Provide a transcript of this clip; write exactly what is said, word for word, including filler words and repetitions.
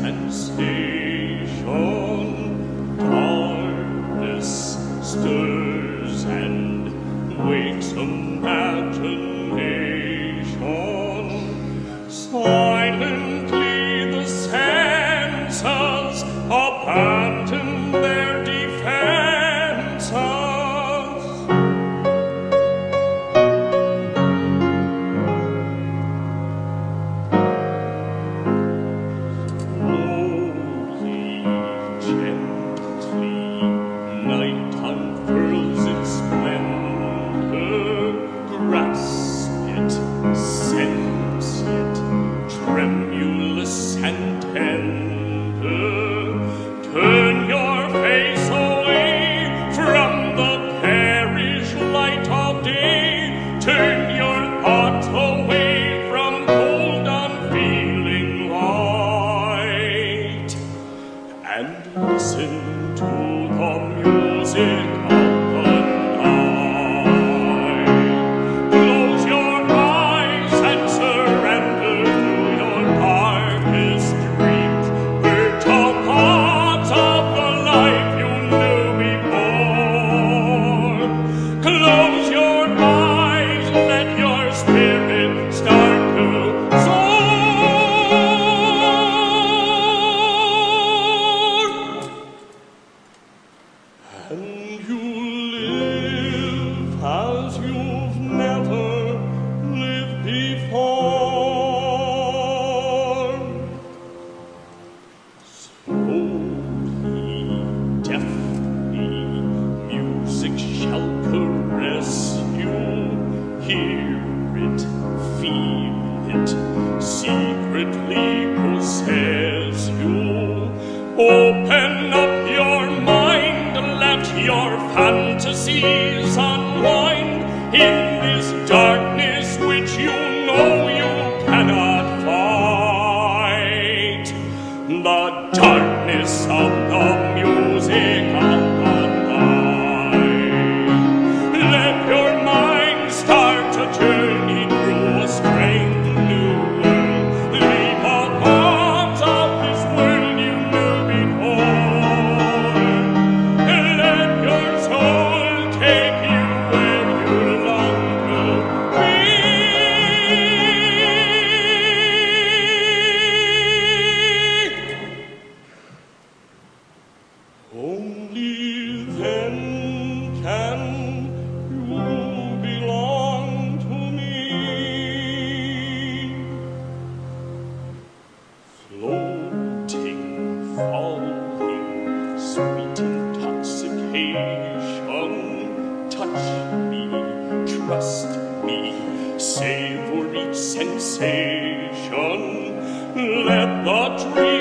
sensation. Darkness stirs and wakes imagination. Silently the senses abandon their defenses. Night unfurls its splendor, grasp it, sense it, tremulous and tender. Turn your face away from the garish light of day. Turn your thoughts away from cold, unfeeling light, and listen to the music of the night. Close your eyes and surrender to your darkest dreams. Virtual parts of the life you knew before. Close your eyes, let your spirit start to soar. And you live as you've never lived before. Slowly, deftly, music shall caress you. Hear it, feel it, secretly possess you. Open up your mind, let your fantasies unwind in this darkness which you know you cannot fight. The darkness of the music of the night. Let your mind start a journey through a strange new world. Leave all thoughts of this world you knew before. Let your soul take you where you long to be. Only then can you belong to me. Floating, falling, sweet intoxication. Touch me, trust me, savor each sensation. Let the dream